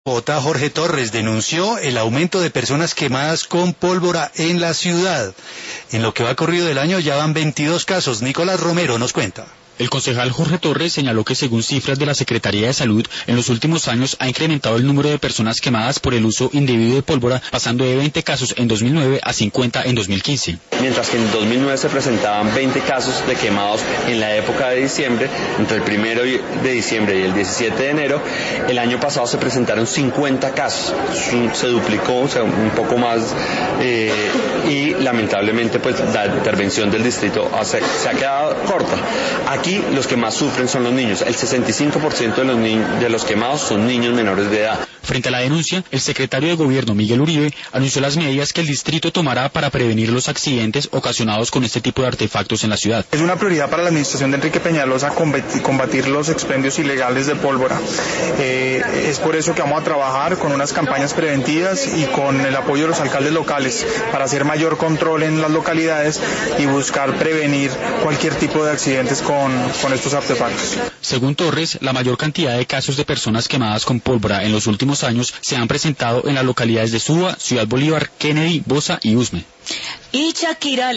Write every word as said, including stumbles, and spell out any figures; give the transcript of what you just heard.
Bogotá, Jorge Torres, denunció el aumento de personas quemadas con pólvora en la ciudad. En lo que va corrido del año ya van veintidós casos. Nicolás Romero nos cuenta. El concejal Jorge Torres señaló que según cifras de la Secretaría de Salud, en los últimos años ha incrementado el número de personas quemadas por el uso indebido de pólvora, pasando de veinte casos en dos mil nueve a cincuenta en dos mil quince. Mientras que en dos mil nueve se presentaban veinte casos de quemados en la época de diciembre, entre el primero de diciembre y el diecisiete de enero, el año pasado se presentaron cincuenta casos, se duplicó, o sea, un poco más, eh, y lamentablemente pues la intervención del distrito se, se ha quedado corta. Aquí los que más sufren son los niños. El sesenta y cinco por ciento de los, de los quemados son niños menores de edad. Frente a la denuncia, el secretario de Gobierno, Miguel Uribe, anunció las medidas que el distrito tomará para prevenir los accidentes ocasionados con este tipo de artefactos en la ciudad. Es una prioridad para la administración de Enrique Peñalosa combatir, combatir los expendios ilegales de pólvora. Eh, es por eso que vamos a trabajar con unas campañas preventivas y con el apoyo de los alcaldes locales para hacer mayor control en las localidades y buscar prevenir cualquier tipo de accidentes con, con estos artefactos. Según Torres, la mayor cantidad de casos de personas quemadas con pólvora en los últimos años se han presentado en las localidades de Suba, Ciudad Bolívar, Kennedy, Bosa y Usme. Y Shakira